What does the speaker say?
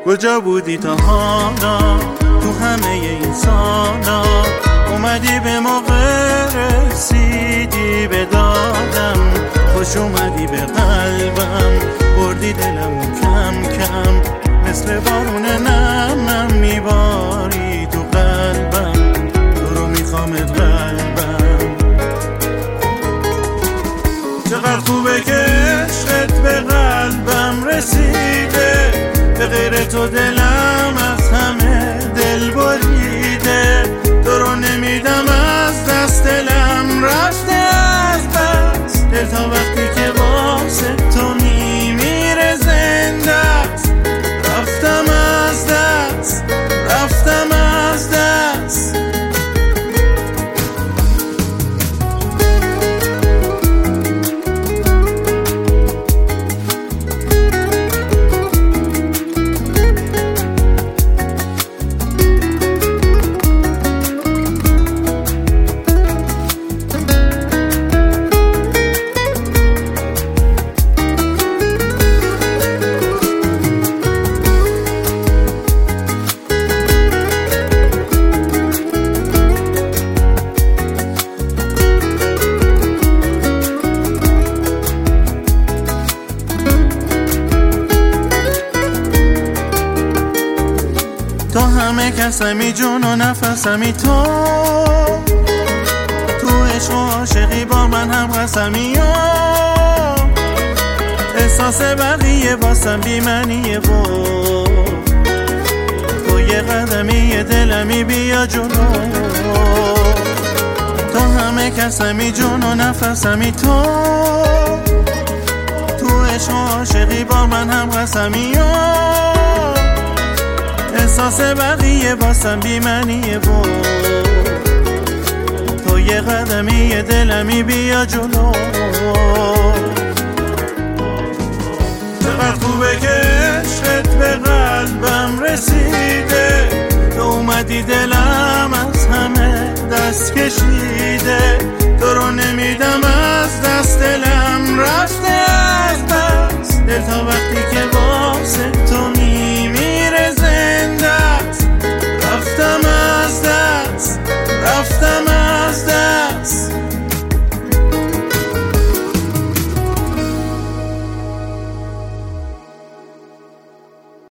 کجا بودی تا حالا تو همه این سالا؟ اومدی به موقع، رسیدی به دادم، خوش اومدی به قلبم، بردی دلم کم کم، مثل بارون نم نم میباری تو قلبم، تو رو میخوامت قلبم. چقدر خوبه که عشقت به قلبم رسیده، به غیر تو دلم از همه دل بریده، تو رو نمیدم از دست، دلم رفته از بس، دل تا وقتی که واسه تو میمیره زنده است، رفتم از دست، رفتم از دست. تو همه کسمی، جون و نفسمی، تو عشق و عاشقی با من هم قسمی، احساس بقیه واسم بی‌معنیه و تو یه قدمی دلمی، بیا جلو. تو همه کسمی، جون و نفسمی، تو عشق و عاشقی با من هم قسمی، احساس بقیه واسم بی‌معنیه و تو یه قدمی دلمی، بیا جلو. چقدر خوبه که عشقت به قلبم رسیده، تو اومدی دلم از همه دست کشیده، تو رو نمیدم از دست، دلم رفته از بس، دل تا وقت